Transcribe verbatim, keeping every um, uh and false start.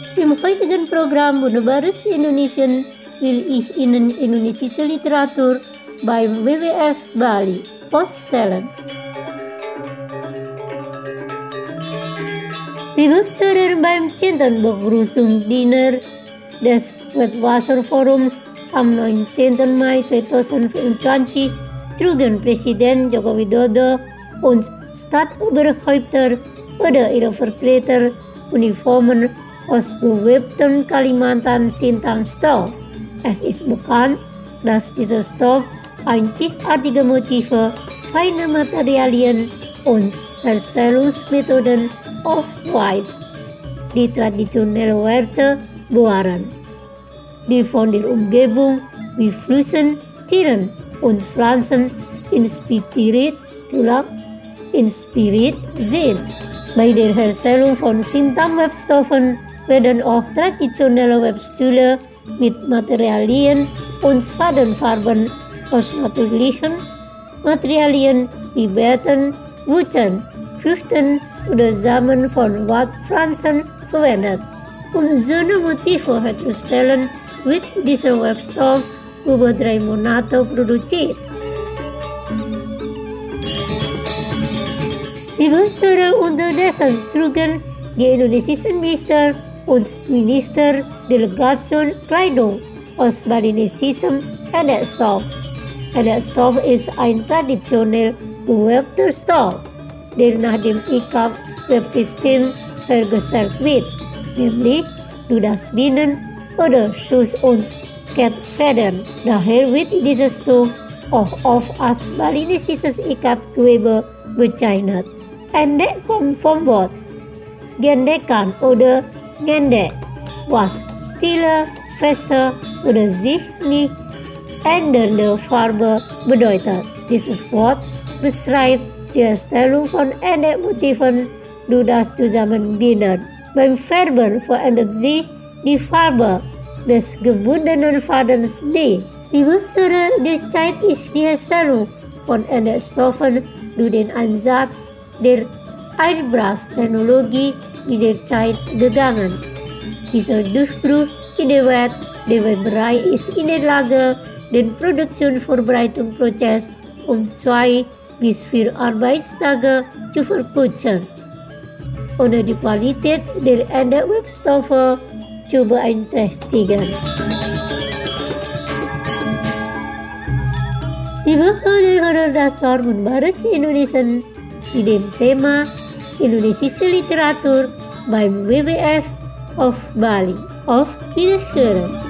Im heutigen Programm Wunderbares Indonesian will ich Ihnen indonesische Literatur beim W W F Bali vorstellen. Liebe Zuhörer, beim zehnten Begrüßung Dinner des Weltwasserforums am neunzehnten Mai zweitausendvierundzwanzig trugen Presiden Joko Widodo und Staatsoberhäupter oder ihre Vertreter Uniformen aus gewebten Kalimantan Sintang Stoff. Es ist bekannt, dass dieser Stoff einzigartige Motive, feine Materialien und Herstellungsmethoden aufweist, die traditionelle Werte bewahren, die von der Umgebung wie Flüssen, Tieren und Pflanzen inspiriert, inspiriert sind. Bei der Herstellung von Sintang-Webstoffen werden auch traditionelle Webstühle mit Materialien und Fadenfarben aus natürlichen Materialien wie Beeren, Wurzeln, Früchten oder Samen von Waldpflanzen verwendet. Um so eine Motive herzustellen, wird dieser Webstoff über drei Monate produziert. Liebe Zuhörer, unterdessen trugen die indonesischen Minister und Ministerdelegation Kleidung aus balinesischem Endekstoff. Endekstoff ist ein traditionell gewebter Stoff, der nach dem I K A P-Websystem hergestellt wird, nämlich durch das Binden oder Schuss- und Kettfedern. Daher wird dieser Stoff auch oft als balinesisches Ikat-Gewebe bezeichnet. Endek kommt vom Wort gendekan oder ngendek, was stille, feste oder sich nicht ändernde Farbe bedeutet. Dieses Wort beschreibt die Erstellung von Endek-Motiven durch das Zusammenbinden. Beim Färben verändert sich die Farbe des gebundenen Fadens nie. Liebe Zuhörer, derzeit ist die Herstellung von Endekstoffen durch den Einsatz der Airbrush-Technologie mit der Zeit gegangen. Dieser Durchbruch in der Web, der Webbereich ist in der Lage, den Produktionsvorbereitungsprozess um zwei bis vier Arbeitstage zu verkürzen, ohne die Qualität der Endek-Webstoffe zu beeinträchtigen. Liebe Hörer, das war Wunderbares Indonesian mit dem Thema indonesische Literatur beim W W F auf Bali. Auf Wiederhören!